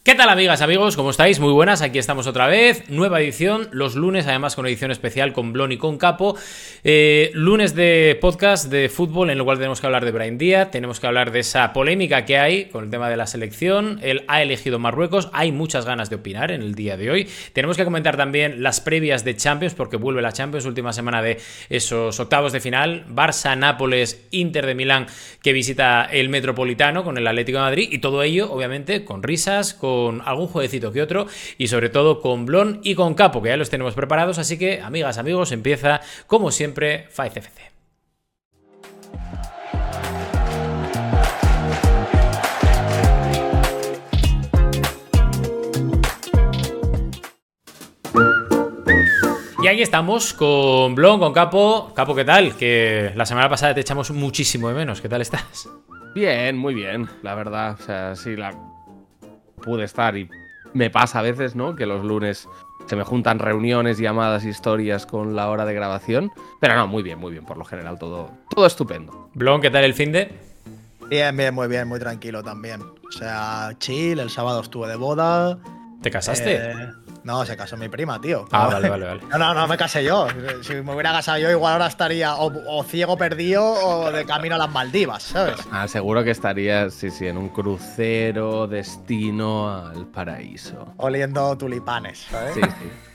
¿Qué tal, amigas, amigos? ¿Cómo estáis? Muy buenas, aquí estamos otra vez. Nueva edición, los lunes, además con edición especial con Blon y con Capo. Lunes de podcast de fútbol, en el cual tenemos que hablar de Brahim Díaz, tenemos que hablar de esa polémica que hay con el tema de la selección. Él ha elegido Marruecos, hay muchas ganas de opinar en el día de hoy. Tenemos que comentar también las previas de Champions, porque vuelve la Champions, última semana de esos octavos de final. Barça, Nápoles, Inter de Milán, que visita el Metropolitano con el Atlético de Madrid, y todo ello, obviamente, con risas, con algún jueguecito que otro y sobre todo con Blon y con Capo, que ya los tenemos preparados. Así que, amigas, amigos, empieza como siempre Fight FC. Y aquí estamos con Blon, con Capo. Capo, ¿qué tal? Que la semana pasada te echamos muchísimo de menos. ¿Qué tal estás? Bien, muy bien, la verdad. O sea, sí, pude estar y me pasa a veces, ¿no? Que los lunes se me juntan reuniones, llamadas, historias con la hora de grabación. Pero no, muy bien, por lo general, todo estupendo. Blon, ¿qué tal el finde? Bien, muy bien, muy tranquilo también. O sea, chill, el sábado estuve de boda. ¿Te casaste? No, se casó mi prima, tío. Ah, vale. No me casé yo. Si me hubiera casado yo, igual ahora estaría o ciego perdido o de camino a las Maldivas, ¿sabes? Seguro que estarías, sí, en un crucero destino al paraíso. Oliendo tulipanes, ¿sabes? Sí.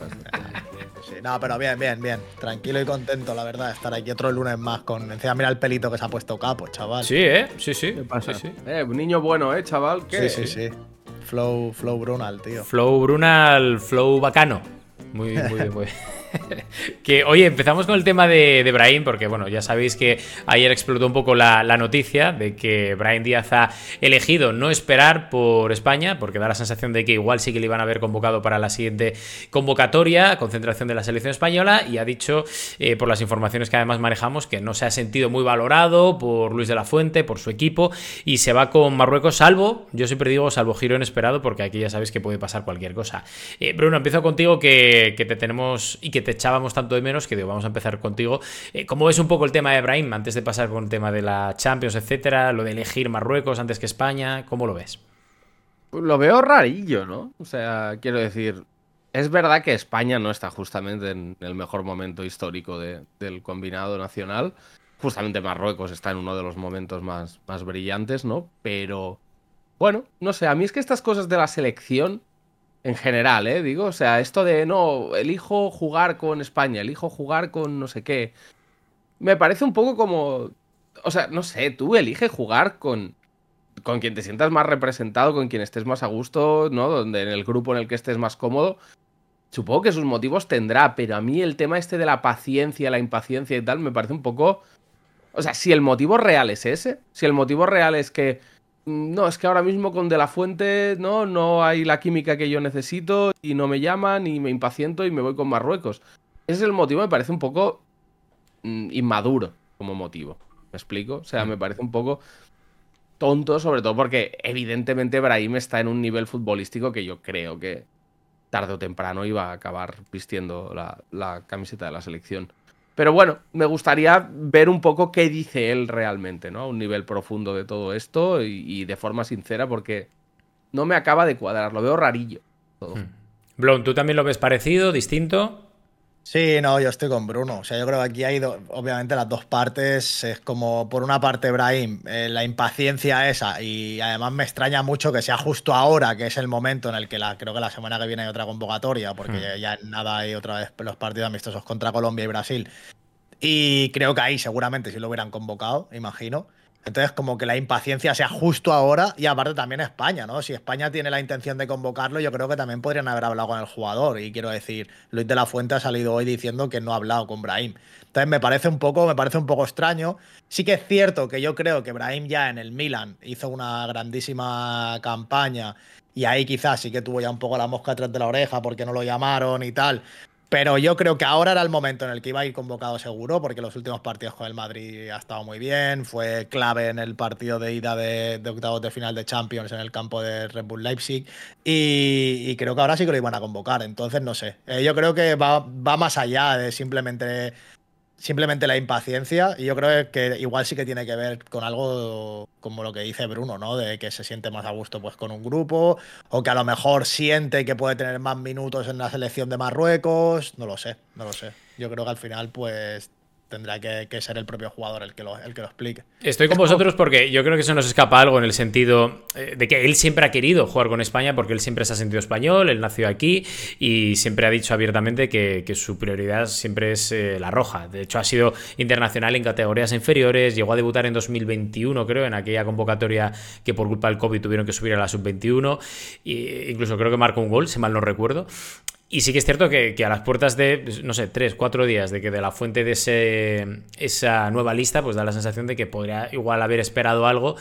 Sí, no, pero bien. Tranquilo y contento, la verdad, estar aquí otro lunes más con. Encima, mira el pelito que se ha puesto Capo, chaval. Sí, ¿eh? Sí. ¿Qué pasa? Sí. Un niño bueno, chaval. ¿Qué? Sí. Flow Brunal, tío. Flow Brunal, flow bacano. Muy bien. Que, oye, empezamos con el tema de Brahim, porque, bueno, ya sabéis que ayer explotó un poco la noticia de que Brahim Díaz ha elegido no esperar por España, porque da la sensación de que igual sí que le iban a haber convocado para la siguiente convocatoria, concentración de la selección española, y ha dicho, por las informaciones que además manejamos, que no se ha sentido muy valorado por Luis de la Fuente, por su equipo, y se va con Marruecos, yo siempre digo salvo giro inesperado, porque aquí ya sabéis que puede pasar cualquier cosa. Bruno, empiezo contigo, que te tenemos y que te echábamos tanto de menos, que digo, vamos a empezar contigo. ¿Cómo ves un poco el tema de Brahim antes de pasar con el tema de la Champions, etcétera, lo de elegir Marruecos antes que España? ¿Cómo lo ves? Lo veo rarillo, ¿no? O sea, quiero decir, es verdad que España no está justamente en el mejor momento histórico del combinado nacional. Justamente Marruecos está en uno de los momentos más brillantes, ¿no? Pero, bueno, no sé, a mí es que estas cosas de la selección, en general, digo, o sea, esto de, no, elijo jugar con España, elijo jugar con no sé qué, me parece un poco como, o sea, no sé, tú eliges jugar con quien te sientas más representado, con quien estés más a gusto, ¿no? Donde en el grupo en el que estés más cómodo. Supongo que sus motivos tendrá, pero a mí el tema este de la paciencia, la impaciencia y tal, me parece un poco... O sea, si el motivo real es ese, si el motivo real es que no, es que ahora mismo con De la Fuente no hay la química que yo necesito y no me llaman y me impaciento y me voy con Marruecos. Ese es el motivo, me parece un poco inmaduro como motivo. ¿Me explico? O sea, me parece un poco tonto, sobre todo porque evidentemente Brahim está en un nivel futbolístico que yo creo que tarde o temprano iba a acabar vistiendo la camiseta de la selección. Pero bueno, me gustaría ver un poco qué dice él realmente, ¿no? A un nivel profundo de todo esto y de forma sincera, porque no me acaba de cuadrar, lo veo rarillo todo. Blon, ¿tú también lo ves parecido, distinto? Sí, no, yo estoy con Bruno. O sea, yo creo que aquí hay, obviamente, las dos partes. Es como, por una parte, Brahim, la impaciencia esa, y además me extraña mucho que sea justo ahora, que es el momento en el que creo que la semana que viene hay otra convocatoria, porque ya en nada hay otra vez los partidos amistosos contra Colombia y Brasil. Y creo que ahí seguramente sí lo hubieran convocado, imagino. Entonces, como que la impaciencia sea justo ahora, y aparte también España, ¿no? Si España tiene la intención de convocarlo, yo creo que también podrían haber hablado con el jugador. Y quiero decir, Luis de la Fuente ha salido hoy diciendo que no ha hablado con Brahim. Entonces me parece un poco extraño. Sí que es cierto que yo creo que Brahim ya en el Milan hizo una grandísima campaña, y ahí quizás sí que tuvo ya un poco la mosca detrás de la oreja porque no lo llamaron y tal. Pero yo creo que ahora era el momento en el que iba a ir convocado seguro, porque los últimos partidos con el Madrid ha estado muy bien. Fue clave en el partido de ida de octavos de final de Champions en el campo de Red Bull Leipzig. Y creo que ahora sí que lo iban a convocar. Entonces, no sé. Yo creo que va más allá de simplemente simplemente la impaciencia, y yo creo que igual sí que tiene que ver con algo como lo que dice Bruno, ¿no? De que se siente más a gusto pues con un grupo, o que a lo mejor siente que puede tener más minutos en la selección de Marruecos, no lo sé, no lo sé. Yo creo que al final pues tendrá que ser el propio jugador el que lo explique. Estoy con vosotros porque yo creo que se nos escapa algo en el sentido de que él siempre ha querido jugar con España porque él siempre se ha sentido español, él nació aquí y siempre ha dicho abiertamente que su prioridad siempre es la roja. De hecho, ha sido internacional en categorías inferiores, llegó a debutar en 2021, creo, en aquella convocatoria que por culpa del COVID tuvieron que subir a la sub-21, e incluso creo que marcó un gol, si mal no recuerdo. Y sí que es cierto que a las puertas de, no sé, 3-4 días de que de la fuente de esa nueva lista, pues da la sensación de que podría igual haber esperado algo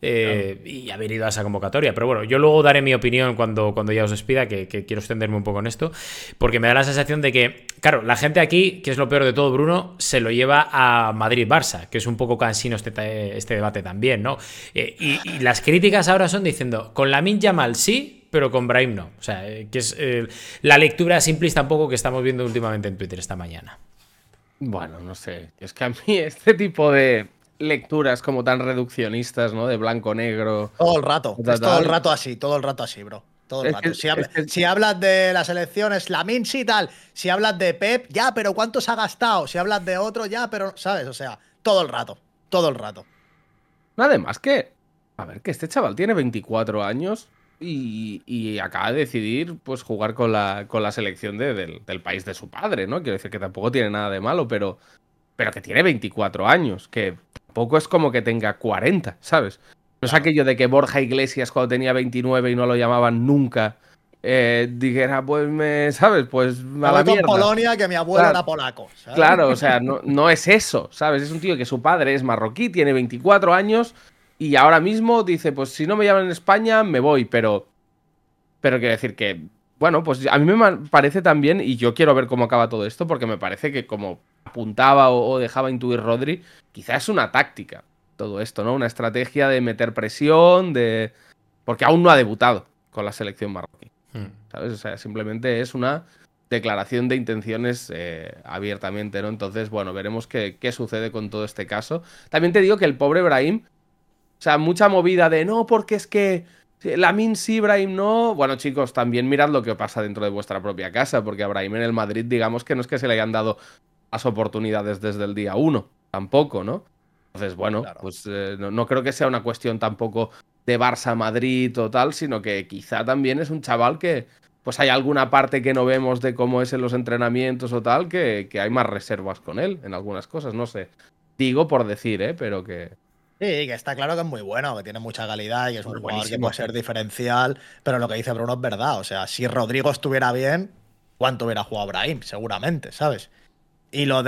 y haber ido a esa convocatoria. Pero bueno, yo luego daré mi opinión cuando ya os despida, que quiero extenderme un poco en esto, porque me da la sensación de que, claro, la gente aquí, que es lo peor de todo, Bruno, se lo lleva a Madrid-Barça, que es un poco cansino este debate también, ¿no? Y las críticas ahora son diciendo, con Lamine Yamal sí, pero con Brahim no. O sea, que es la lectura simplista un poco que estamos viendo últimamente en Twitter esta mañana. Bueno, no sé. Es que a mí este tipo de lecturas como tan reduccionistas, ¿no? De blanco-negro. Todo el rato. Es todo el rato así, bro. Todo el rato. Si hablas de las elecciones, Lamine sí tal. Si hablas de Pep, ya, pero ¿cuánto se ha gastado? Si hablas de otro, ya, pero, ¿sabes? O sea, todo el rato. Todo el rato. Además que, a ver, que este chaval tiene 24 años y acaba de decidir pues jugar con la selección del país de su padre, ¿no? Quiero decir que tampoco tiene nada de malo, pero que tiene 24 años, que tampoco es como que tenga 40, ¿sabes? No es aquello de que Borja Iglesias cuando tenía 29 y no lo llamaban nunca, dijera, pues ¿sabes? Pues a la mierda. Polonia, que mi abuelo era polaco, ¿sabes? Claro, o sea, no es eso, ¿sabes? Es un tío que su padre es marroquí, tiene 24 años y ahora mismo dice, pues si no me llaman en España, me voy, pero quiero decir que, bueno, pues a mí me parece también, y yo quiero ver cómo acaba todo esto, porque me parece que como apuntaba o dejaba intuir Rodri, quizás es una táctica todo esto, ¿no? Una estrategia de meter presión, porque aún no ha debutado con la selección marroquí, ¿sabes? O sea, simplemente es una declaración de intenciones abiertamente, ¿no? Entonces, bueno, veremos qué sucede con todo este caso. También te digo que el pobre Brahim, o sea, mucha movida de no, porque es que Lamine sí, Brahim no. Bueno, chicos, también mirad lo que pasa dentro de vuestra propia casa, porque a Brahim en el Madrid, digamos que no es que se le hayan dado las oportunidades desde el día 1, tampoco, ¿no? Entonces, bueno, claro, pues no creo que sea una cuestión tampoco de Barça-Madrid o tal, sino que quizá también es un chaval que, pues hay alguna parte que no vemos de cómo es en los entrenamientos o tal, que hay más reservas con él en algunas cosas, no sé. Digo por decir, pero que... Sí, que está claro que es muy bueno, que tiene mucha calidad y es un jugador que puede ser diferencial, pero lo que dice Bruno es verdad. O sea, si Rodrigo estuviera bien, ¿cuánto hubiera jugado Brahim? Seguramente, ¿sabes? Y lo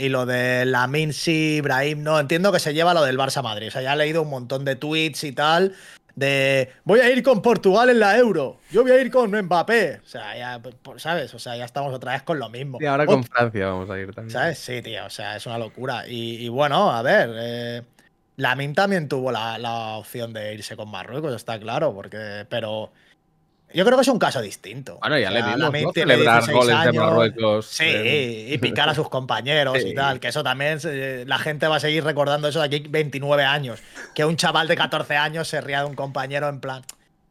de Lamine sí, Brahim no. Entiendo que se lleva lo del Barça Madrid. O sea, ya he leído un montón de tweets y tal de voy a ir con Portugal en la Euro, yo voy a ir con Mbappé. O sea, ya, ¿sabes? O sea, ya estamos otra vez con lo mismo. Y ahora con Francia vamos a ir también. ¿Sabes? Sí, tío, o sea, es una locura. Y bueno, a ver, Lamine también tuvo la opción de irse con Marruecos, está claro, pero yo creo que es un caso distinto. Bueno, ya le vimos, Lamine ¿no? tiene Celebrar 16 goles años, de Marruecos. Sí, y picar a sus compañeros Sí. y tal, que eso también la gente va a seguir recordando eso de aquí 29 años. Que un chaval de 14 años se ría de un compañero en plan...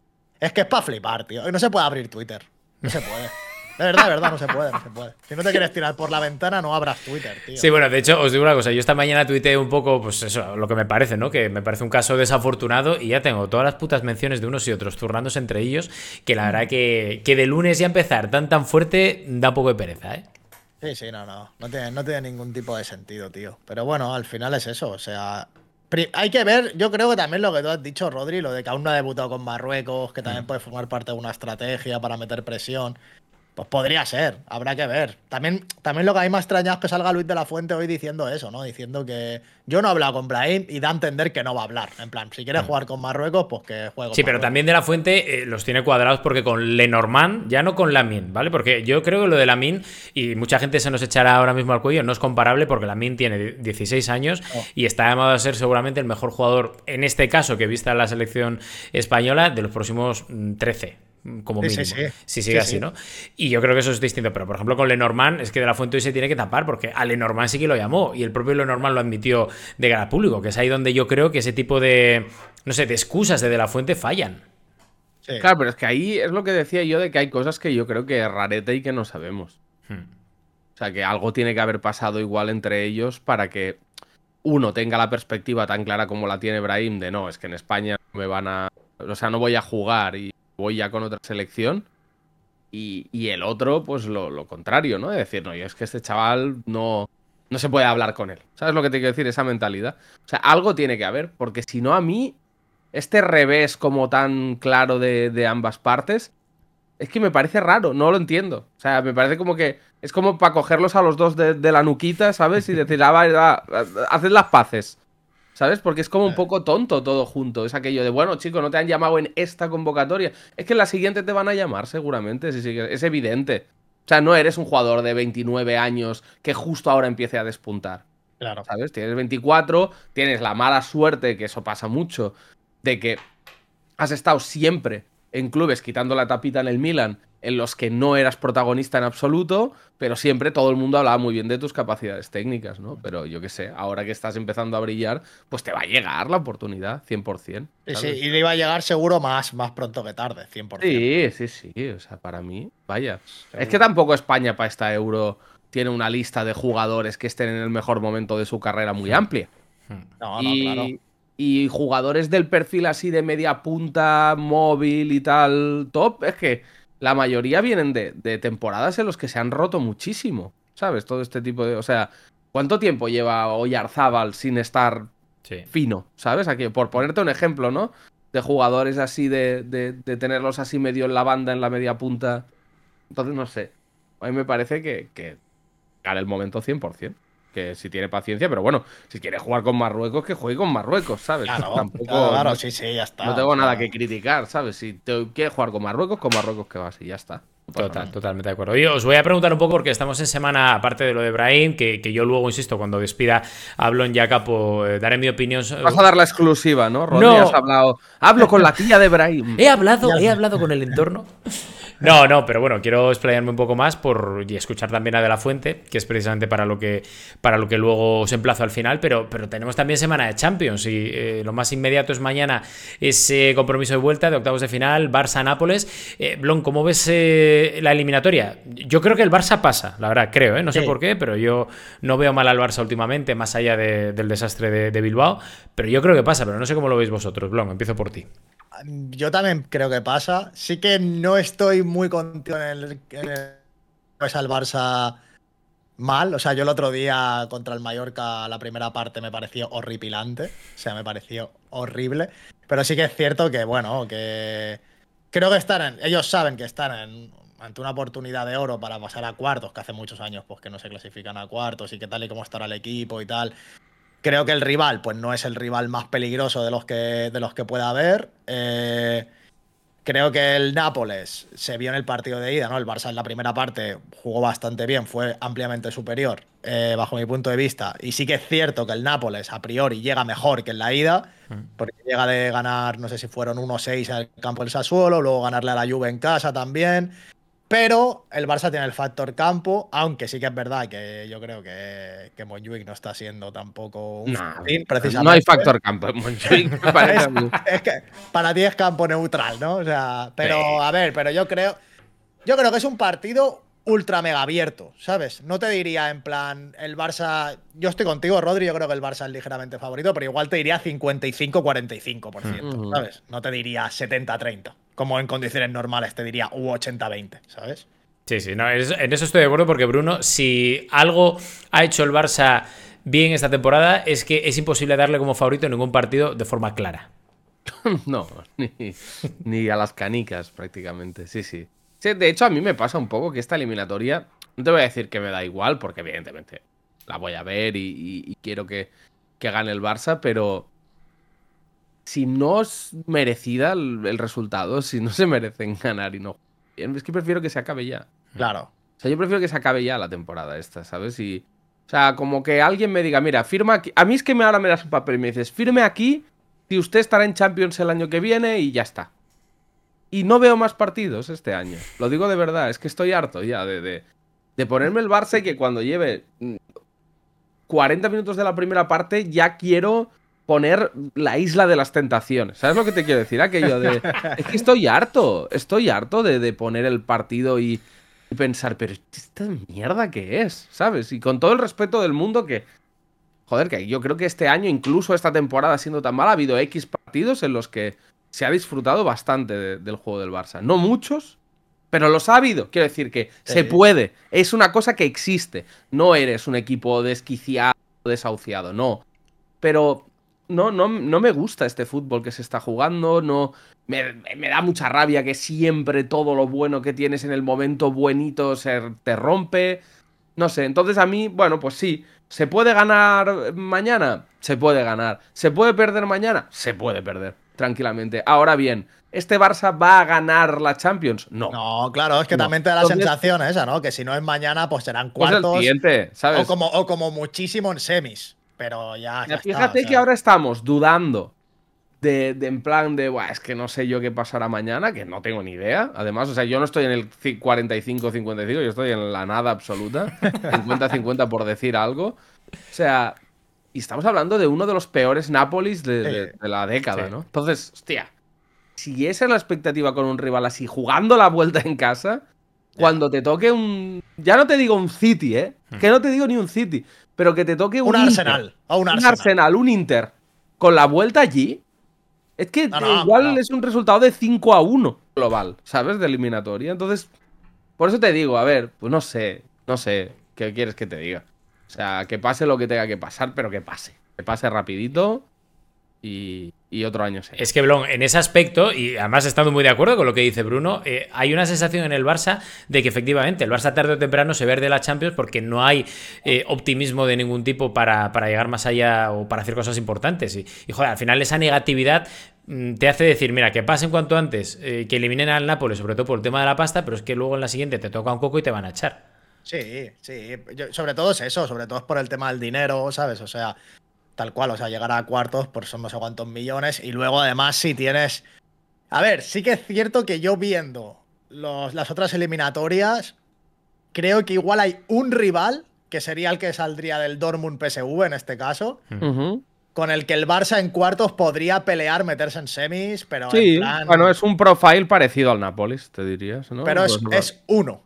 Es que es para flipar, tío. No se puede abrir Twitter. No se puede. De verdad, no se puede. Si no te quieres tirar por la ventana, no abras Twitter, tío. Sí, bueno, de hecho, os digo una cosa. Yo esta mañana tuiteé un poco, pues eso, lo que me parece, ¿no? Que me parece un caso desafortunado y ya tengo todas las putas menciones de unos y otros zurrándose entre ellos, que la verdad que de lunes ya empezar tan fuerte da un poco de pereza, ¿eh? Sí, no tiene ningún tipo de sentido, tío. Pero bueno, al final es eso, o sea... Hay que ver, yo creo que también lo que tú has dicho, Rodri, lo de que aún no ha debutado con Marruecos, que también puede formar parte de una estrategia para meter presión. Pues podría ser, habrá que ver. También lo que a mí me ha extrañado es que salga Luis de la Fuente hoy diciendo eso, ¿no? Diciendo que yo no he hablado con Brahim y da a entender que no va a hablar. En plan, si quiere jugar con Marruecos, pues que juegue con Sí, pero Marruecos. también de la Fuente los tiene cuadrados porque con Lenormand, ya no con Lamine, ¿vale? Porque yo creo que lo de Lamine, y mucha gente se nos echará ahora mismo al cuello, no es comparable porque Lamine tiene 16 años y está llamado a ser seguramente el mejor jugador, en este caso, que vista la selección española, de los próximos 13. como Sí, mínimo, sí, sí. si sigue Sí, así, sí. ¿no? Y yo creo que eso es distinto, pero por ejemplo con Lenormand es que De La Fuente hoy se tiene que tapar porque a Lenormand sí que lo llamó y el propio Lenormand lo admitió de cara al público, que es ahí donde yo creo que ese tipo de, no sé, de excusas de La Fuente fallan. Sí. Claro, pero es que ahí es lo que decía yo de que hay cosas que yo creo que es rarete y que no sabemos. O sea, que algo tiene que haber pasado igual entre ellos para que uno tenga la perspectiva tan clara como la tiene Brahim de no, es que en España no me van a... O sea, no voy a jugar y voy ya con otra selección. Y el otro, pues lo contrario, ¿no? De decir, no, y es que este chaval no se puede hablar con él. ¿Sabes lo que te quiero decir? Esa mentalidad. O sea, algo tiene que haber, porque si no a mí, este revés como tan claro de ambas partes, es que me parece raro, no lo entiendo. O sea, me parece como que es como para cogerlos a los dos de la nuquita, ¿sabes? Y decir, haced las paces. ¿Sabes? Porque es como un poco tonto todo junto. Es aquello de, bueno, chicos, no te han llamado en esta convocatoria. Es que en la siguiente te van a llamar, seguramente. Sí, sí, es evidente. O sea, no eres un jugador de 29 años que justo ahora empiece a despuntar. Claro. ¿Sabes? Tienes 24, tienes la mala suerte, que eso pasa mucho, de que has estado siempre en clubes quitando la tapita en el Milan, en los que no eras protagonista en absoluto, pero siempre todo el mundo hablaba muy bien de tus capacidades técnicas, ¿no? Pero yo qué sé, ahora que estás empezando a brillar, pues te va a llegar la oportunidad, 100%, Sí, sí, ¿sabes? y le iba a llegar seguro más pronto que tarde, 100%. Sí, sí, sí, o sea, para mí, vaya. Es que Seguro. tampoco España para esta Euro tiene una lista de jugadores que estén en el mejor momento de su carrera muy amplia. No, no, claro. Y jugadores del perfil así de media punta, móvil y tal, top, es que la mayoría vienen de temporadas en los que se han roto muchísimo, ¿sabes? Todo este tipo de... O sea, ¿cuánto tiempo lleva Oyarzábal sin estar Sí. fino, ¿sabes? Aquí, por ponerte un ejemplo, ¿no? De jugadores así, de tenerlos así medio en la banda, en la media punta. Entonces, no sé. A mí me parece que gana el momento 100%. Que si tiene paciencia, pero bueno, si quiere jugar con Marruecos, que juegue con Marruecos, ¿sabes? Claro, claro, Tampoco, claro, no, sí, sí, ya no está. O tengo nada sea, que criticar, ¿sabes? Si te quiere jugar con Marruecos que vas y ya está. No pasa nada. Totalmente de acuerdo. Oye, os voy a preguntar un poco porque estamos en semana, aparte de lo de Brahim, que yo luego, insisto, cuando despida a Blon Jacopo, daré mi opinión. Vas a dar la exclusiva, ¿no, Rodri? Has No, hablado. Hablo con la tía de Brahim. ya- he hablado con el entorno. No, no, pero bueno, quiero explayarme un poco más y escuchar también a De La Fuente, que es precisamente para lo que luego os emplazo al final, pero tenemos también semana de Champions y lo más inmediato es mañana ese compromiso de vuelta de octavos de final, Barça-Nápoles. Blon, ¿cómo ves la eliminatoria? Yo creo que el Barça pasa, la verdad, creo, ¿eh? No sé Sí. por qué, pero yo no veo mal al Barça últimamente, más allá del desastre de Bilbao, pero yo creo que pasa, pero no sé cómo lo veis vosotros, Blon, empiezo por ti. Yo también creo que pasa. Sí que no estoy muy contigo pues al Barça mal. O sea, yo el otro día contra el Mallorca, la primera parte me pareció horripilante. O sea, me pareció horrible. Pero sí que es cierto que, bueno, que creo que ellos saben que están ante una oportunidad de oro para pasar a cuartos, que hace muchos años pues que no se clasifican a cuartos y que tal y como estará el equipo y tal. Creo que el rival, pues no es el rival más peligroso de los que pueda haber. Creo que el Nápoles se vio en el partido de ida, ¿no? El Barça en la primera parte jugó bastante bien, fue ampliamente superior, bajo mi punto de vista. Y sí que es cierto que el Nápoles a priori llega mejor que en la ida, porque llega de ganar, no sé si fueron 1-6 al campo del Sassuolo, luego ganarle a la Juve en casa también. Pero el Barça tiene el factor campo, aunque sí que es verdad que yo creo que Montjuic no está siendo tampoco un Nah, fortín, no hay precisamente. factor campo en Montjuic, me parece a mí. Es que para ti es campo neutral, ¿no? O sea, pero Sí. a ver, pero yo creo que es un partido ultra mega abierto, ¿sabes? No te diría en plan el Barça, yo estoy contigo, Rodri, yo creo que el Barça es ligeramente favorito, pero igual te diría 55-45%, ¿sabes? No te diría 70-30, como en condiciones normales te diría 80-20, ¿sabes? Sí, sí, no, en eso estoy de acuerdo porque Bruno, si algo ha hecho el Barça bien esta temporada es que es imposible darle como favorito en ningún partido de forma clara. No, ni a las canicas prácticamente, sí, sí. Sí, de hecho, a mí me pasa un poco que esta eliminatoria, no te voy a decir que me da igual, porque evidentemente la voy a ver y quiero que gane el Barça, pero si no es merecida el resultado, si no se merecen ganar y no bien, es que prefiero que se acabe ya. Claro. O sea, yo prefiero que se acabe ya la temporada esta, ¿sabes? O sea, como que alguien me diga, mira, firma aquí. A mí es que ahora me das un papel y me dices, firme aquí si usted estará en Champions el año que viene y ya está. Y no veo más partidos este año. Lo digo de verdad, es que estoy harto ya de ponerme el Barça y que cuando lleve 40 minutos de la primera parte ya quiero poner la isla de las tentaciones. ¿Sabes lo que te quiero decir? Aquello de... Es que estoy harto de poner el partido y pensar, pero esta mierda que es, ¿sabes? Y con todo el respeto del mundo que... Joder, que yo creo que este año, incluso esta temporada siendo tan mala, ha habido X partidos en los que se ha disfrutado bastante del juego del Barça. No muchos, pero los ha habido. Quiero decir que se puede. Es una cosa que existe. No eres un equipo desquiciado, desahuciado, no. Pero no me gusta este fútbol que se está jugando. No, me da mucha rabia que siempre todo lo bueno que tienes en el momento buenito te rompe. No sé, entonces a mí, bueno, pues sí. ¿Se puede ganar mañana? Se puede ganar. ¿Se puede perder mañana? Se puede perder, tranquilamente. Ahora bien, ¿este Barça va a ganar la Champions? No. No, claro, es que también te da la sensación esa, ¿no? Que si no es mañana, pues serán cuartos. Pues el siguiente, ¿sabes? O como muchísimo en semis. Pero ya fíjate está, que ahora estamos dudando en plan de, es que no sé yo qué pasará mañana, que no tengo ni idea. Además, o sea, yo no estoy en el 45-55, yo estoy en la nada absoluta. 50-50 por decir algo. O sea, y estamos hablando de uno de los peores Nápoles de la década, ¿no? Entonces, hostia, si esa es la expectativa con un rival así, jugando la vuelta en casa, cuando te toque un... Ya no te digo un City, ¿eh? Que no te digo ni un City, pero que te toque un Arsenal. O un Arsenal, un Inter, con la vuelta allí... Es que igual es un resultado de 5-1 global, ¿sabes? De eliminatoria. Entonces, por eso te digo, a ver, pues no sé, ¿qué quieres que te diga? O sea, que pase lo que tenga que pasar, pero que pase rapidito y otro año será. Es que, Blon, en ese aspecto, y además estando muy de acuerdo con lo que dice Bruno, hay una sensación en el Barça de que efectivamente el Barça tarde o temprano se pierde la Champions porque no hay optimismo de ningún tipo para llegar más allá o para hacer cosas importantes. Y joder, al final esa negatividad te hace decir, mira, que pasen cuanto antes, que eliminen al Nápoles, sobre todo por el tema de la pasta, pero es que luego en la siguiente te toca un coco y te van a echar. Sí. Sobre todo es eso, sobre todo es por el tema del dinero, ¿sabes? O sea, tal cual, o sea, llegar a cuartos por son no sé cuántos millones y luego además si tienes... A ver, sí que es cierto que yo viendo las otras eliminatorias, creo que igual hay un rival, que sería el que saldría del Dortmund PSV en este caso, con el que el Barça en cuartos podría pelear, meterse en semis, pero sí, en plan... bueno, es un profile parecido al Nápoles, te dirías, ¿no? Pero es uno,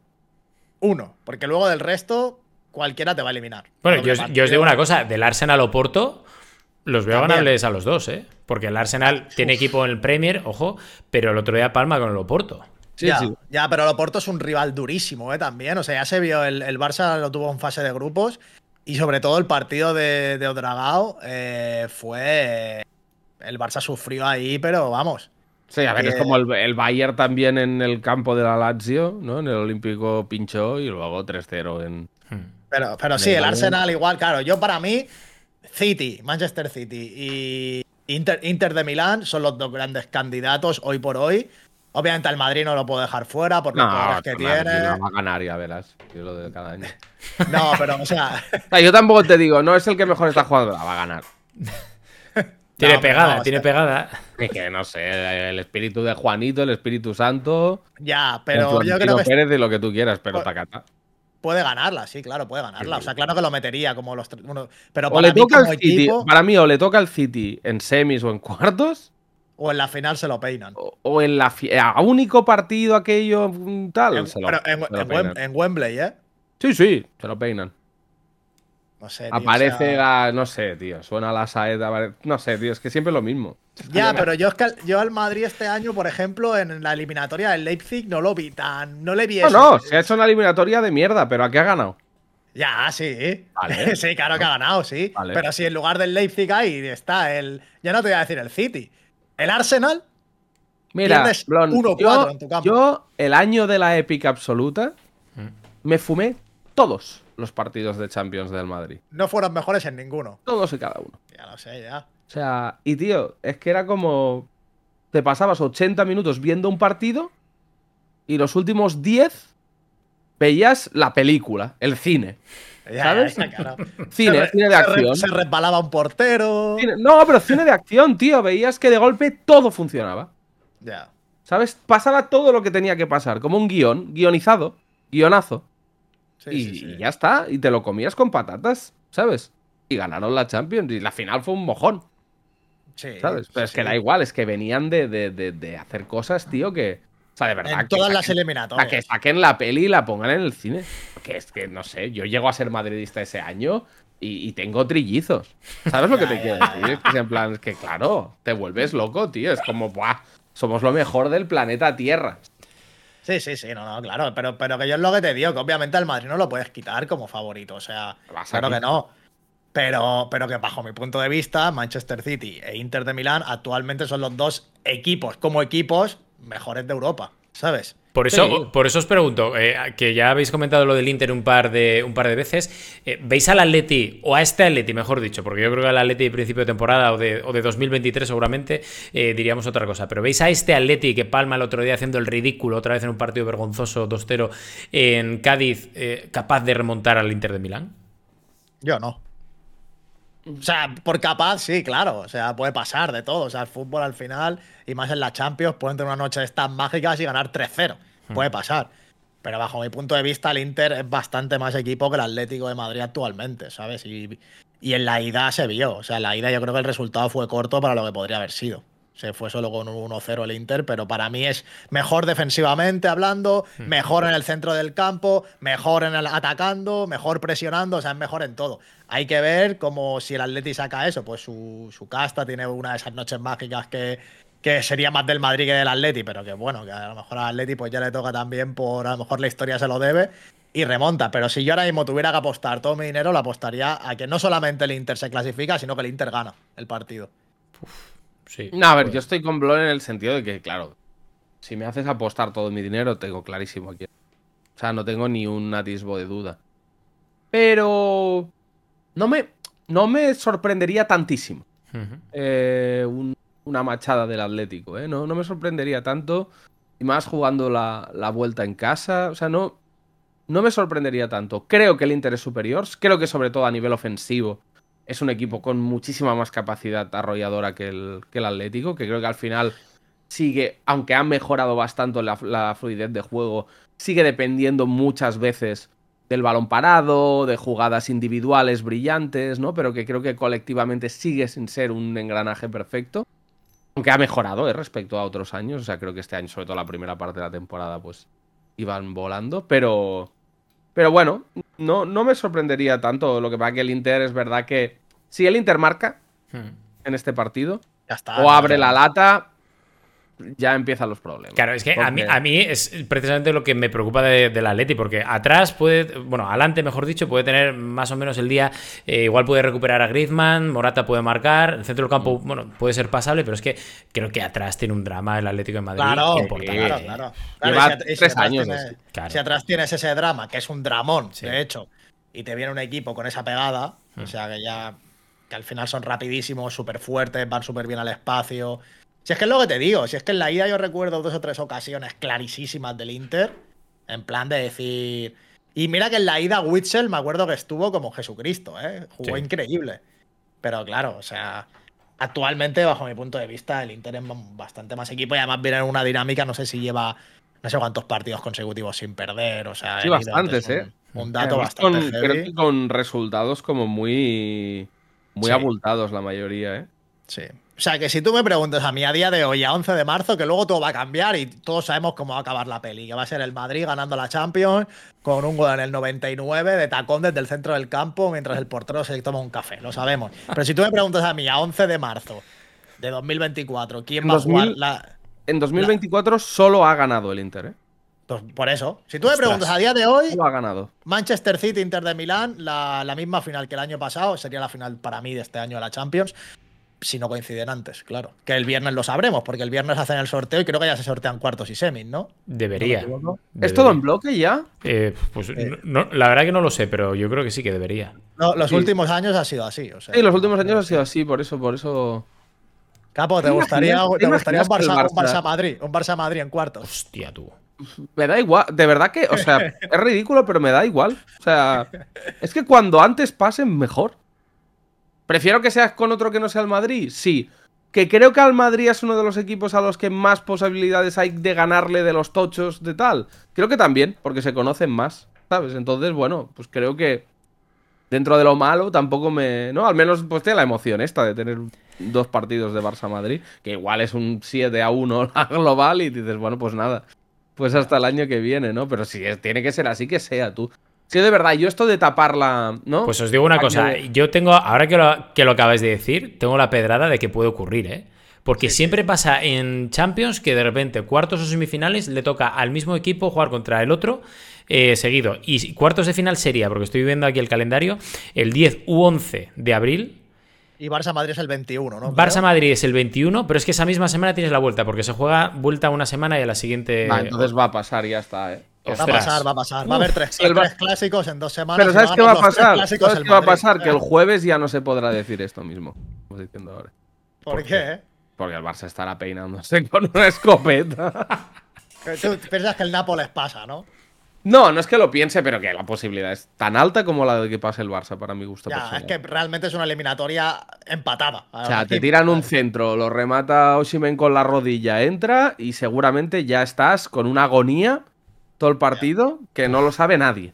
porque luego del resto cualquiera te va a eliminar. Bueno, yo os digo una cosa, del Arsenal o Porto los veo ganables a los dos, ¿eh? Porque el Arsenal tiene equipo en el Premier, ojo, pero el otro día palma con el Oporto. Sí. Pero el Oporto es un rival durísimo, ¿eh? También, o sea, ya se vio, el Barça lo tuvo en fase de grupos y sobre todo el partido de Ouedraogo fue... El Barça sufrió ahí, pero vamos. Sí, a ver, es como el Bayern también en el campo de la Lazio, ¿no? En el Olímpico pinchó y luego 3-0 en... Pero sí, el Arsenal igual, claro. Yo para mí, City, Manchester City y Inter de Milán son los dos grandes candidatos hoy por hoy. Obviamente al Madrid no lo puedo dejar fuera por los jugadores que tiene. No va a ganar, ya verás. Yo lo de cada año. No, pero o sea... Yo tampoco te digo, no es el que mejor está jugando, la va a ganar. Tiene pegada. Es que no sé, el espíritu de Juanito, el Espíritu Santo. Ya, pero yo creo que... Pérez y lo que tú quieras, pero tacata. Puede ganarla, sí, claro, puede ganarla. O sea, claro que lo metería como los tres. Pero para mí, como equipo, para mí, o le toca al City en semis o en cuartos. O en la final se lo peinan. O en la a único partido aquello tal. En Wembley, ¿eh? Sí, se lo peinan. No sé, tío, aparece no sé, tío. Suena la saeta. No sé, tío. Es que siempre es lo mismo. Ya, pero yo al Madrid este año, por ejemplo, en la eliminatoria del Leipzig no lo vi tan... No le vi eso. No, se ha hecho una eliminatoria de mierda, pero ¿a qué ha ganado? Ya, sí. Vale. Sí, claro que ha ganado, sí. Vale. Pero si en lugar del Leipzig ahí está el... Ya no te voy a decir el City. El Arsenal. Mira, 1-4 en tu campo. Yo, el año de la épica absoluta, me fumé todos los partidos de Champions del Madrid. No fueron mejores en ninguno. Todos y cada uno. Ya lo sé, ya. O sea, y tío, es que era como... Te pasabas 80 minutos viendo un partido y los últimos 10 veías la película, el cine. ¿Sabes? Ya, claro. Cine de acción. Se resbalaba un portero. No, pero cine de acción, tío. Veías que de golpe todo funcionaba. Ya. ¿Sabes? Pasaba todo lo que tenía que pasar, como un guionizado, guionazo. Sí, Y, sí, sí. y ya está, y te lo comías con patatas, ¿sabes? Y ganaron la Champions, y la final fue un mojón, Sí, ¿sabes? Pero sí, es que sí. da igual, es que venían de hacer cosas, tío, que... O sea, de verdad, En todas las que eliminatorias. saquen la peli y la pongan en el cine. Porque es que, no sé, yo llego a ser madridista ese año y tengo trillizos. ¿Sabes lo que te Ya, quiero ya, ya, decir? Es que es en plan, es que claro, te vuelves loco, tío. Es como, ¡buah! Somos lo mejor del planeta Tierra. Sí, sí, sí, no, no, claro, pero que yo es lo que te digo, que obviamente al Madrid no lo puedes quitar como favorito, o sea, Vas claro aquí. que no. Pero que bajo mi punto de vista, Manchester City e Inter de Milán actualmente son los dos equipos, como equipos, mejores de Europa, ¿sabes? Sí. Por eso os pregunto, que ya habéis comentado lo del Inter un par de veces, ¿veis al Atleti, o a este Atleti, mejor dicho, porque yo creo que al Atleti de principio de temporada o de 2023 seguramente diríamos otra cosa, pero ¿veis a este Atleti que palma el otro día haciendo el ridículo otra vez en un partido vergonzoso 2-0 en Cádiz, capaz de remontar al Inter de Milán? Yo no. O sea, por capaz, sí, claro. O sea, puede pasar de todo. O sea, el fútbol al final, y más en la Champions, pueden tener una noche de estas mágicas y ganar 3-0. Puede pasar. Pero bajo mi punto de vista, el Inter es bastante más equipo que el Atlético de Madrid actualmente, ¿sabes? Y en la ida se vio. O sea, en la ida yo creo que el resultado fue corto para lo que podría haber sido. Se fue solo con un 1-0 el Inter, pero para mí es mejor defensivamente hablando, mejor en el centro del campo, mejor en el atacando, mejor presionando, o sea, es mejor en todo. Hay que ver como si el Atleti saca eso, pues su casta tiene una de esas noches mágicas que sería más del Madrid que del Atleti, pero que bueno, que a lo mejor al Atleti pues ya le toca también por, a lo mejor la historia se lo debe y remonta. Pero si yo ahora mismo tuviera que apostar todo mi dinero, lo apostaría a que no solamente el Inter se clasifica, sino que el Inter gana el partido. Sí, No, a ver, yo pues. estoy con Blon en el sentido de que, claro, si me haces apostar todo mi dinero, tengo clarísimo aquí. O sea, no tengo ni un atisbo de duda. Pero no me, no me sorprendería tantísimo una machada del Atlético, ¿eh? No, no me sorprendería tanto. Y más jugando la vuelta en casa. O sea, no, no me sorprendería tanto. Creo que el Inter es superior. Creo que sobre todo a nivel ofensivo es un equipo con muchísima más capacidad arrolladora que el Atlético. Que creo que al final sigue, aunque ha mejorado bastante la fluidez de juego, sigue dependiendo muchas veces del balón parado, de jugadas individuales brillantes, ¿no? Pero que creo que colectivamente sigue sin ser un engranaje perfecto. Aunque ha mejorado, respecto a otros años. O sea, creo que este año, sobre todo la primera parte de la temporada, pues iban volando. Pero bueno, no, no me sorprendería tanto. Lo que pasa que el Inter es verdad que si el Inter marca en este partido Ya está, o no, abre ya. la lata, ya empiezan los problemas. Claro, es que Porque a mí es precisamente lo que me preocupa del Atleti, porque atrás puede, bueno, adelante mejor dicho, puede tener más o menos el día, igual puede recuperar a Griezmann, Morata puede marcar, el centro del campo, bueno, puede ser pasable, pero es que creo que atrás tiene un drama el Atlético de Madrid Claro, claro, importante. claro. Claro, lleva y si 3 años así. Claro. si atrás tienes ese drama, que es un dramón, Sí. de hecho, y te viene un equipo con esa pegada, o sea, que al final son rapidísimos, súper fuertes, van súper bien al espacio. Si es que es lo que te digo, si es que en la ida yo recuerdo 2 o 3 ocasiones clarísimas del Inter, en plan de decir... Y mira que en la ida Witzel me acuerdo que estuvo como Jesucristo, ¿eh? Jugó Sí. increíble. Pero claro, o sea, actualmente, bajo mi punto de vista, el Inter es bastante más equipo y además viene en una dinámica, no sé si lleva no sé cuántos partidos consecutivos sin perder, o sea, Sí, he leído antes bastantes, ¿eh? un Y dato además bastante creo que heavy. con resultados como muy Sí, abultados la mayoría, ¿eh? sí. O sea, que si tú me preguntas a mí a día de hoy, a 11 de marzo, que luego todo va a cambiar y todos sabemos cómo va a acabar la peli, que va a ser el Madrid ganando la Champions con un gol en el 99 de tacón desde el centro del campo mientras el portero se toma un café, lo sabemos. Pero si tú me preguntas a mí a 11 de marzo de 2024, ¿quién En va a jugar 2000, en 2024 solo ha ganado el Inter, ¿eh? Pues por eso, si tú me preguntas a Ostras. día de hoy, Solo ha ganado. Manchester City, Inter de Milán, la misma final que el año pasado, sería la final para mí de este año de la Champions, si no coinciden antes, claro. Que el viernes lo sabremos, porque el viernes hacen el sorteo y creo que ya se sortean cuartos y semis, ¿no? Debería. ¿No me equivoco? ¿Es todo en Debería. bloque ya? Pues la verdad que no lo sé, pero yo creo que sí que debería. No, los Sí. últimos años ha sido así, o sea. Sí, los últimos imagino años ha que sido sí. así, por eso. Capo, ¿Te imaginas, te te gustaría imaginas que el un Barça... Barça-Madrid? Un Barça-Madrid en cuartos. Hostia, tú. Me da igual, de verdad que, o sea, es ridículo, pero me da igual. O sea, es que cuando antes pasen, mejor. ¿Prefiero que seas con otro que no sea el Madrid? Sí. que creo que al Madrid es uno de los equipos a los que más posibilidades hay de ganarle de los tochos de tal. Creo que también, porque se conocen más, ¿sabes? Entonces, bueno, pues creo que dentro de lo malo tampoco me... ¿no? Al menos pues tiene la emoción esta de tener 2 partidos de Barça-Madrid, que igual es un 7-1 la global y dices, bueno, pues nada, pues hasta el año que viene, ¿no? Pero si tiene que ser así, que sea tú. Sí, de verdad, yo esto de taparla, ¿no? Pues os digo una cosa, yo tengo, ahora que lo acabáis de decir, tengo la pedrada de que puede ocurrir, ¿eh? Porque siempre pasa en Champions que de repente cuartos o semifinales le toca al mismo equipo jugar contra el otro seguido. Y cuartos de final sería, porque estoy viendo aquí el calendario, el 10 u 11 de abril. Y Barça-Madrid es el 21, ¿no? Barça-Madrid es el 21, pero es que esa misma semana tienes la vuelta, porque se juega vuelta una semana y a la siguiente... entonces va a pasar y ya está, ¿eh? Ostras. Va a pasar. Va a haber tres clásicos en 2 semanas. Pero ¿sabes qué va a pasar? ¿Sabes qué va a pasar? Que el jueves ya no se podrá decir esto mismo. Estamos diciendo ahora. ¿Por qué? Porque el Barça estará peinándose con una escopeta. Tú piensas que el Nápoles pasa, ¿no? No, no es que lo piense, pero que la posibilidad es tan alta como la de que pase el Barça, para mi gusto personal. Es que realmente es una eliminatoria empatada. O sea, te tiran un centro, lo remata Osimhen con la rodilla, entra y seguramente ya estás con una agonía todo el partido que no lo sabe nadie.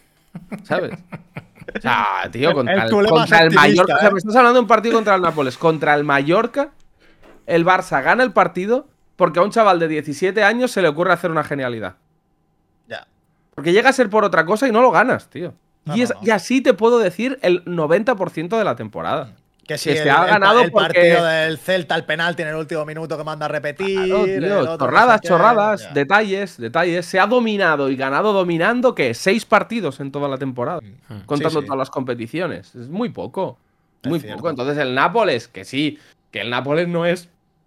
¿Sabes? O sea, tío, contra el Mallorca. O sea, me estás hablando de un partido contra el Nápoles. Contra el Mallorca, el Barça gana el partido porque a un chaval de 17 años se le ocurre hacer una genialidad. Ya. Porque llega a ser por otra cosa y no lo ganas, tío. Y así te puedo decir el 90% de la temporada. Que si se ha ganado el partido del Celta, el penalti en el último minuto que manda a repetir. Claro, tío, chorradas, detalles. Se ha dominado y ganado dominando, ¿qué? 6 partidos en toda la temporada. Contando todas las competiciones. Es muy poco. Muy poco. Entonces el Nápoles, que sí, que el Nápoles no es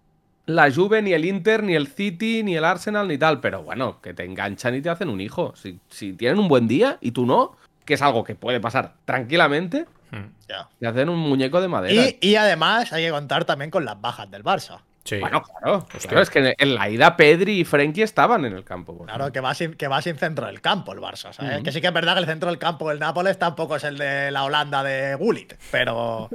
la Juve, ni el Inter, ni el City, ni el Arsenal, ni tal. Pero bueno, que te enganchan y te hacen un hijo. Si tienen un buen día y tú no, que es algo que puede pasar tranquilamente, te hacen un muñeco de madera. Y además hay que contar también con las bajas del Barça. Sí. Bueno, claro. Es que en la ida Pedri y Frenkie estaban en el campo. Claro, que va sin centro del campo el Barça. ¿Sabes? Que sí que es verdad que el centro del campo del Nápoles tampoco es el de la Holanda de Gullit, pero...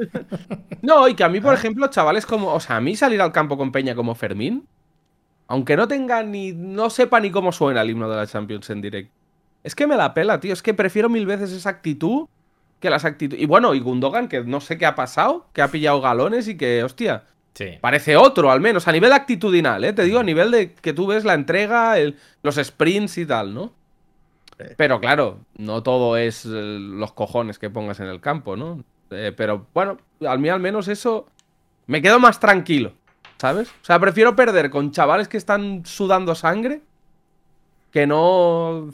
No, y que a mí, por ejemplo, chavales como... O sea, a mí salir al campo con Peña como Fermín, aunque no tenga ni... No sepa ni cómo suena el himno de la Champions en directo, es que me la pela, tío. Es que prefiero mil veces esa actitud que las actitudes... Y bueno, y Gundogan, que no sé qué ha pasado, que ha pillado galones y que, hostia... Sí. Parece otro, al menos, a nivel actitudinal, ¿eh? Te digo, a nivel de que tú ves la entrega, los sprints y tal, ¿no? Pero claro, no todo es los cojones que pongas en el campo, ¿no? Pero bueno, a mí al menos eso me quedo más tranquilo, ¿sabes? O sea, prefiero perder con chavales que están sudando sangre que no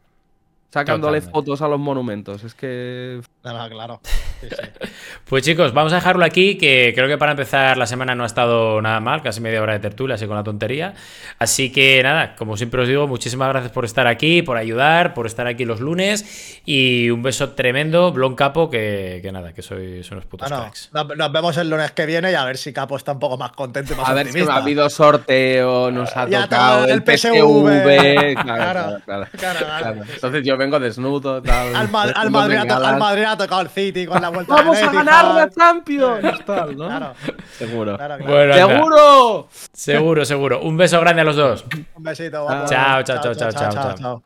sacándole fotos a los monumentos. Es que... Claro. Sí. Pues chicos, vamos a dejarlo aquí, que creo que para empezar la semana no ha estado nada mal, casi media hora de tertulia, así con la tontería. Así que nada, como siempre os digo, muchísimas gracias por estar aquí, por ayudar, por estar aquí los lunes, y un beso tremendo, Blon Capo, que nada, que sois unos putos cracks. Nos vemos el lunes que viene y a ver si Capo está un poco más contento y más optimista. A ver, si ha habido sorteo, nos ha ya tocado el PSV. Claro. Entonces yo vengo desnudo, tal. Al Madrid ha tocado el City con la vuelta. ¡Vamos a ganar la Champions! Tal, ¿no? Claro. Seguro. Claro. Bueno, ¡Seguro! Un beso grande a los dos. Un besito. Guapo. Chao.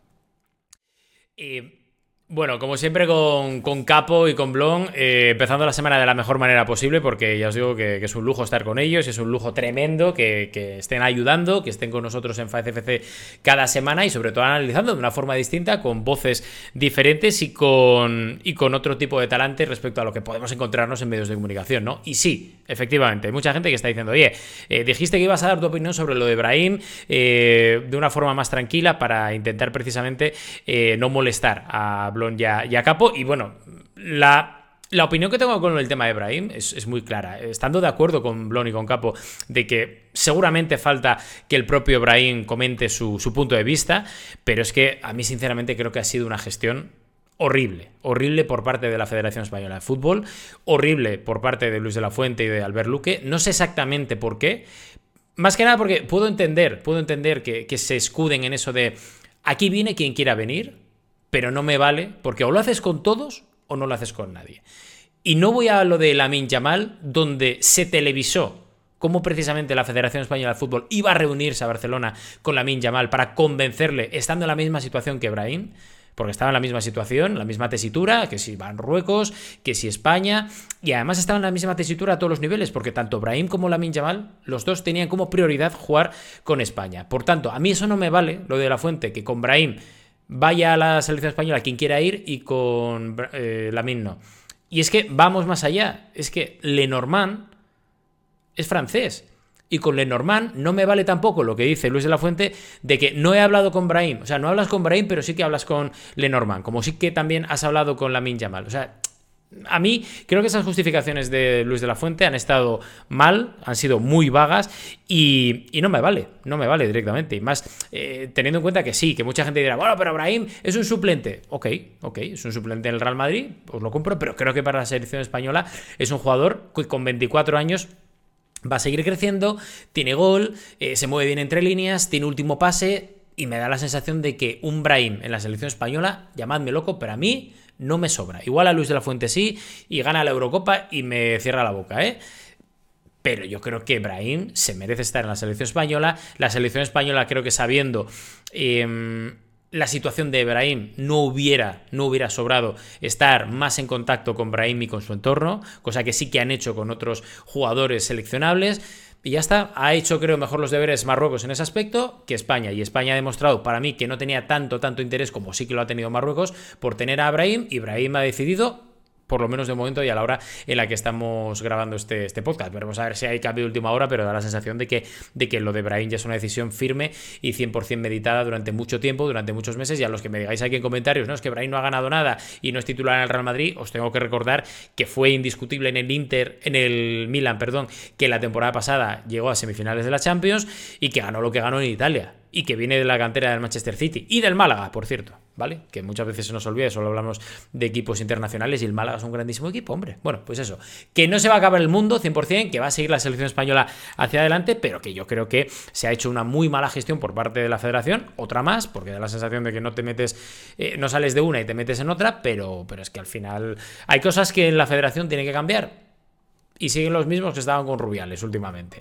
Bueno, como siempre con Capo y con Blon, empezando la semana de la mejor manera posible, porque ya os digo que es un lujo estar con ellos, es un lujo tremendo que estén ayudando, que estén con nosotros en FaceFC cada semana y sobre todo analizando de una forma distinta, con voces diferentes y con otro tipo de talante respecto a lo que podemos encontrarnos en medios de comunicación, ¿no? Y sí, efectivamente, hay mucha gente que está diciendo, oye, dijiste que ibas a dar tu opinión sobre lo de Brahim de una forma más tranquila para intentar precisamente no molestar a Blon y a Capo, y bueno, la opinión que tengo con el tema de Brahim es muy clara, estando de acuerdo con Blon y con Capo de que seguramente falta que el propio Brahim comente su punto de vista, pero es que a mí sinceramente creo que ha sido una gestión horrible por parte de la Federación Española de Fútbol, horrible por parte de Luis de la Fuente y de Albert Luque, no sé exactamente por qué, más que nada porque puedo entender que se escuden en eso de aquí viene quien quiera venir, pero no me vale, porque o lo haces con todos o no lo haces con nadie. Y no voy a lo de Lamine Yamal, donde se televisó cómo precisamente la Federación Española de Fútbol iba a reunirse a Barcelona con Lamine Yamal para convencerle, estando en la misma situación que Brahim, porque estaba en la misma situación, la misma tesitura, que si Marruecos, que si España, y además estaban en la misma tesitura a todos los niveles, porque tanto Brahim como Lamine Yamal, los dos tenían como prioridad jugar con España. Por tanto, a mí eso no me vale, lo de La Fuente, que con Brahim vaya a la selección española quien quiera ir y con Lamine no. Y es que vamos más allá, es que Lenormand es francés. Y con Lenormand no me vale tampoco lo que dice Luis de la Fuente de que no he hablado con Brahim. O sea, no hablas con Brahim, pero sí que hablas con Lenormand. Como sí que también has hablado con Lamine Yamal. O sea, a mí creo que esas justificaciones de Luis de la Fuente han estado mal, han sido muy vagas y no me vale directamente. Y más teniendo en cuenta que sí, que mucha gente dirá, bueno, pero Brahim es un suplente. Ok, es un suplente del Real Madrid, os lo compro, pero creo que para la selección española es un jugador que con 24 años va a seguir creciendo, tiene gol, se mueve bien entre líneas, tiene último pase y me da la sensación de que un Brahim en la selección española, llamadme loco, pero a mí no me sobra. Igual a Luis de la Fuente sí y gana la Eurocopa y me cierra la boca, Pero yo creo que Brahim se merece estar en la selección española. La selección española creo que sabiendo la situación de Brahim no hubiera sobrado estar más en contacto con Brahim y con su entorno, cosa que sí que han hecho con otros jugadores seleccionables. Y ya está, ha hecho creo mejor los deberes Marruecos en ese aspecto que España. Y España ha demostrado para mí que no tenía tanto interés como sí que lo ha tenido Marruecos por tener a Brahim, y Brahim ha decidido, por lo menos de momento y a la hora en la que estamos grabando este podcast. Veremos a ver si hay cambio de última hora, pero da la sensación de que lo de Brahim ya es una decisión firme y 100% meditada durante mucho tiempo, durante muchos meses. Y a los que me digáis aquí en comentarios, no, es que Brahim no ha ganado nada y no es titular en el Real Madrid, os tengo que recordar que fue indiscutible en el Milan, que la temporada pasada llegó a semifinales de la Champions y que ganó lo que ganó en Italia. Y que viene de la cantera del Manchester City y del Málaga, por cierto, ¿vale? Que muchas veces se nos olvida, solo hablamos de equipos internacionales y el Málaga es un grandísimo equipo, hombre. Bueno, pues eso, que no se va a acabar el mundo 100%, que va a seguir la selección española hacia adelante, pero que yo creo que se ha hecho una muy mala gestión por parte de la federación, otra más, porque da la sensación de que no te metes, no sales de una y te metes en otra, pero es que al final hay cosas que en la federación tienen que cambiar y siguen los mismos que estaban con Rubiales últimamente.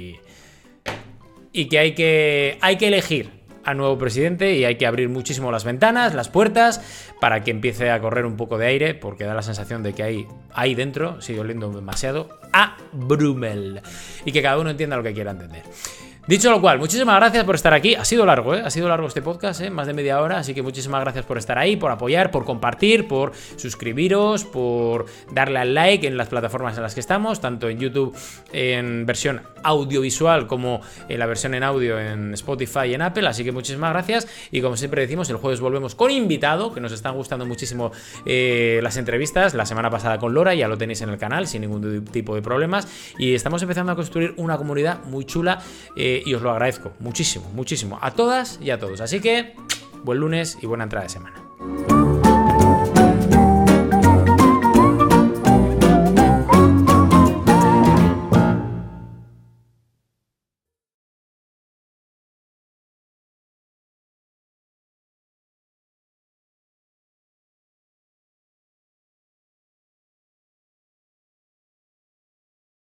Y que hay que elegir a nuevo presidente y hay que abrir muchísimo las ventanas, las puertas, para que empiece a correr un poco de aire, porque da la sensación de que ahí dentro sigue oliendo demasiado a Brumel. Y que cada uno entienda lo que quiera entender. Dicho lo cual, muchísimas gracias por estar aquí. Ha sido largo, ha sido largo este podcast, más de media hora. Así que muchísimas gracias por estar ahí, por apoyar, por compartir, por suscribiros, por darle al like en las plataformas en las que estamos, tanto en YouTube en versión audiovisual como en la versión en audio en Spotify y en Apple. Así que muchísimas gracias. Y como siempre decimos, el jueves volvemos con invitado, que nos están gustando muchísimo las entrevistas. La semana pasada con Lora, ya lo tenéis en el canal sin ningún tipo de problemas. Y estamos empezando a construir una comunidad muy chula. Y os lo agradezco muchísimo a todas y a todos. Así que buen lunes y buena entrada de semana.